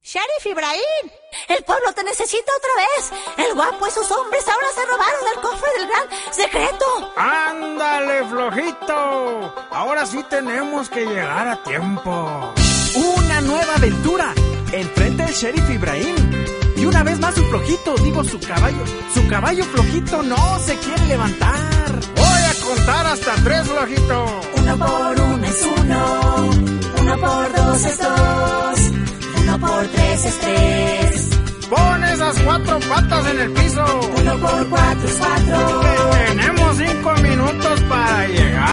Sheriff Ibrahim, el pueblo te necesita otra vez. El guapo y sus hombres ahora se robaron el cofre del gran secreto. ¡Ándale, flojito! Ahora sí tenemos que llegar a tiempo. Una nueva aventura. Enfrente el Sheriff Ibrahim. Y una vez más su flojito, su caballo flojito no se quiere levantar. Voy a contar hasta 3, flojito. 1 por 1 es 1, 1 por 2 es 2, 1 por 3 es 3. Pon esas 4 patas en el piso. 1 por 4 es 4. Tenemos 5 minutos para llegar.